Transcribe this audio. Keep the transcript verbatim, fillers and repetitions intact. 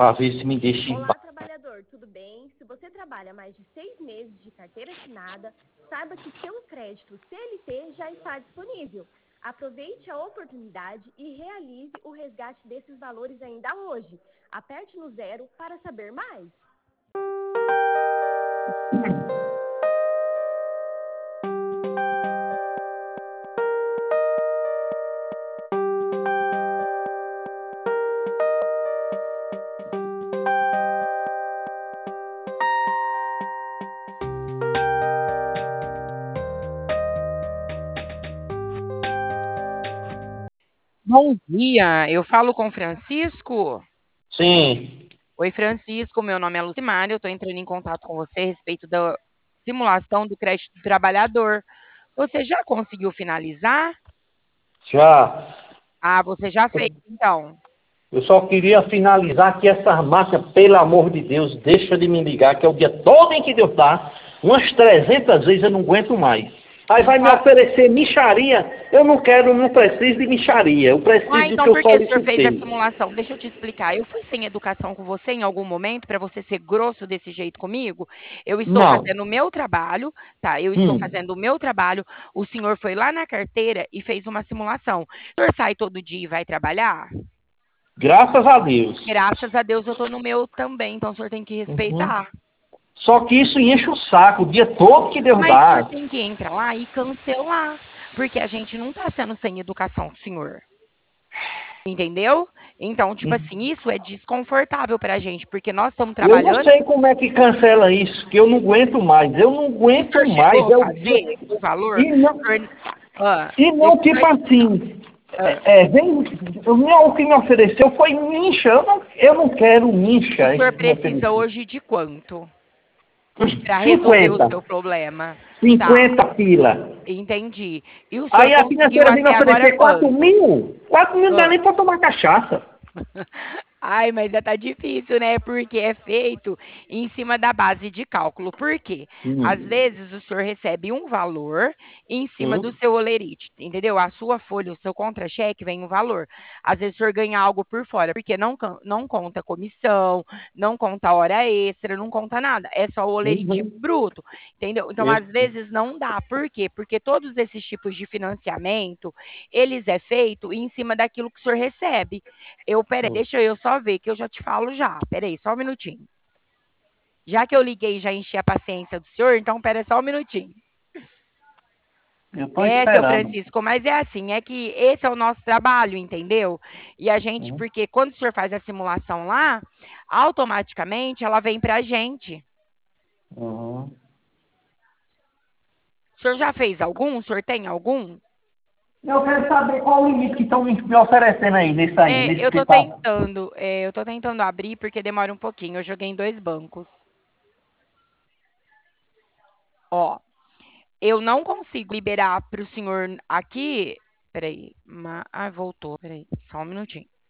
para ver se me deixa em Olá, paz. trabalhador, tudo bem? Se você trabalha mais de seis meses de carteira assinada, saiba que seu crédito C L T já está disponível. Aproveite a oportunidade e realize o resgate desses valores ainda hoje. Aperte no zero para saber mais. Bom dia, eu falo com Francisco. Sim. Oi, Francisco, meu nome é Lucimar, eu estou entrando em contato com você a respeito da simulação do crédito do trabalhador. Você já conseguiu finalizar? Já. Ah, você já fez, então. Eu só queria finalizar que essa máquina, pelo amor de Deus, deixa de me ligar, que é o dia todo em que Deus dá. Umas trezentas vezes eu não aguento mais. Aí vai me Ah, oferecer micharia. Eu não quero, não preciso de micharia. Eu ah, preciso do então que eu por que o senhor fez a solicitei. simulação? Deixa eu te explicar. Eu fui sem educação com você em algum momento para você ser grosso desse jeito comigo? Eu estou Não. fazendo o meu trabalho, tá? Eu estou Hum. fazendo o meu trabalho. O senhor foi lá na carteira e fez uma simulação. O senhor sai todo dia e vai trabalhar? Graças a Deus. Graças a Deus eu estou no meu também, então o senhor tem que Uhum. respeitar. Só que isso enche o saco o dia todo que Deus Mas o senhor dá. tem que entrar lá e cancelar, porque a gente não está sendo sem educação com o senhor. Entendeu? Então, tipo assim, isso é desconfortável pra gente, porque nós estamos Eu não trabalhando. sei como é que cancela isso, que eu não aguento mais. Eu não O aguento senhor mais. chegou a É o dia... fazer o valor? E não, O senhor, ah, e deixa não eu só tipo explicar. assim. Ah, É, é, vem, o, meu, o que me ofereceu foi mincha. Eu não, eu não quero o mincha, senhor isso que me precisa ofereceu. hoje de quanto para resolver o cinquenta. seu problema? Tá, cinquenta pila. entendi. E o senhor Aí a conseguiu financeira vem me até agora oferecer quatro quanto? mil. quatro mil não dá Ah. nem pra tomar cachaça. Ai, mas já tá difícil, né? Porque é feito em cima da base de cálculo. Por quê? Às Hum. vezes o senhor recebe um valor em cima do Hum. seu holerite, entendeu? A sua folha, o seu contra-cheque vem um valor. Às vezes o senhor ganha algo por fora, porque não, can- não conta comissão, não conta hora extra, não conta nada. É só o holerite Uhum. bruto, entendeu? Então, Eu- às vezes não dá. Por quê? Porque todos esses tipos de financiamento, eles é feito em cima daquilo que o senhor recebe. Eu, peraí, deixa eu só ver que eu já te falo já. Peraí, só um minutinho. Já que eu liguei e já enchi a paciência do senhor, então peraí só um minutinho. Eu tô É, seu esperando. Francisco, mas é assim, é que esse é o nosso trabalho, entendeu? E a gente, Uhum. porque quando o senhor faz a simulação lá, automaticamente ela vem pra gente. Uhum. O senhor já fez algum? O senhor tem algum? Eu quero saber qual o limite que estão me me oferecendo aí, nesse aí, É, nesse eu que tô tá. tentando, é, eu tô tentando abrir porque demora um pouquinho. Eu joguei em dois bancos. Ó, eu não consigo liberar para o senhor aqui. Peraí. Ma... Ah, voltou. Peraí, só um minutinho.